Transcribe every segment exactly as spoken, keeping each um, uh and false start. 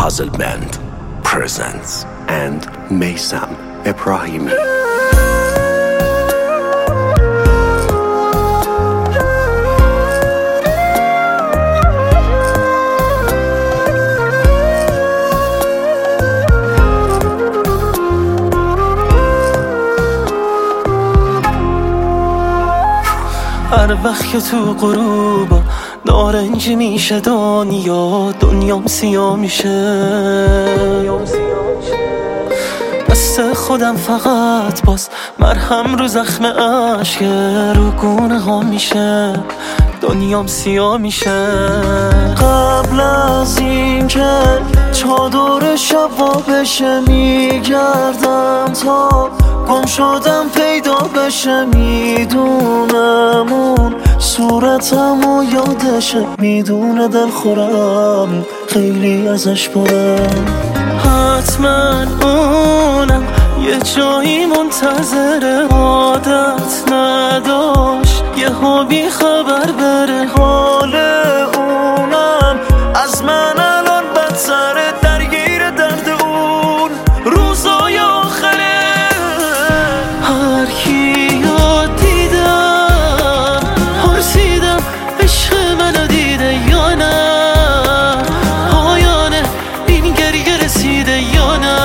Puzzle Band presents and Meysam Ebrahimi. هر وقت که تو غروبا نارنجی میشه دنیا دنیام سیاه میشه. دست خودم فقط باز مرهم رو زخم عشق رو گونه ها میشه دنیام سیاه میشه. قبل از این که چادر شبا بشه میگردم تا گم شدم پیدا بشه. میدونم اون صورتمو یادشه، میدونه دل خورم خیلی ازش برم. حتما اونم یه جایی منتظر عادت نداشت یه ها بی خبر بره. حال اونم از من الان بدتره، درگیر درد اون روزای آخره. هر کیو دیدم پرسیدم عشق منو دیده یا نه، پایانه این گریه رسیده یا نه.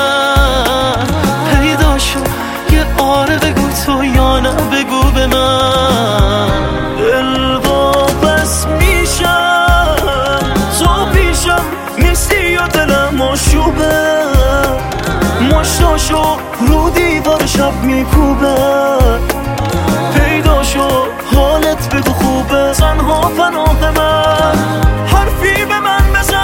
پیدا شو یه آره بگو تو یا نه بگو به من. دل واپس میشم تو پیشم نیستی یا دلم آشوبه، مشتاشو رو دیوار شب میکوبه. پیدا شو حالت بگو خوبه، تنها پناه من حرفی به من بزن.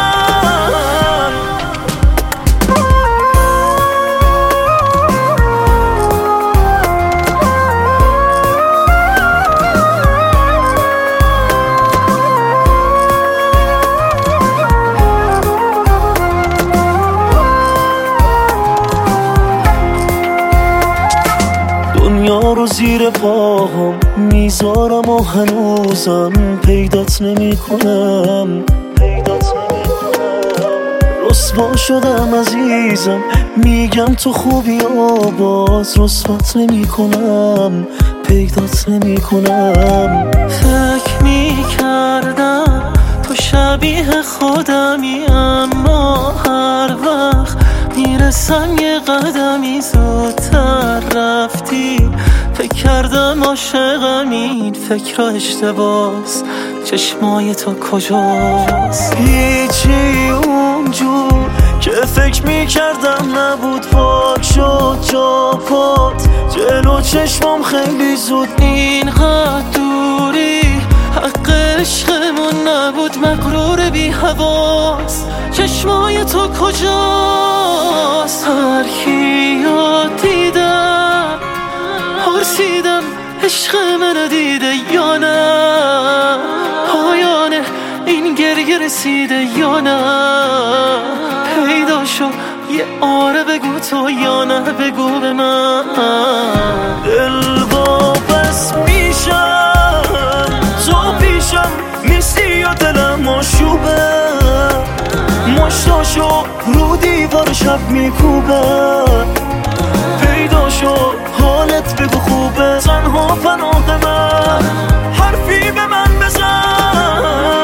دنیا رو زیر پاهم میذارم و هنوزم پیدات نمی کنم. رسوا شدم عزیزم، میگم تو خوبی و باز رسوات نمی کنم، پیدات نمی کنم. فکر میکردم تو شبیه خودمی، اما هر وقت میرسم یه قدمی زودتر رفتی. فکر کردم عاشقم، این فکر را اشتباس، چشمای تو کجاست؟ هیچی اونجور که فکر میکردم نبود، پاک شد جا پات جلو چشمام خیلی زود. اینقدر دوری حق عشقمون نبود، مغرور بی حواس چشمای تو کجاست؟ هر کیو دیدم پرسیدم عشق منو دیده یا نه، پایانه این گریه رسیده یا نه. پیدا شو یه آره بگو تو یا نه بگو به من. دل واپس میشم تو پیشم نیستی یا دلم آشوبه، مشتاشو رو دیوار شب میکوبه. پیدا شو حالت بگو خوبه، تنها پناه من حرفی به من بزن.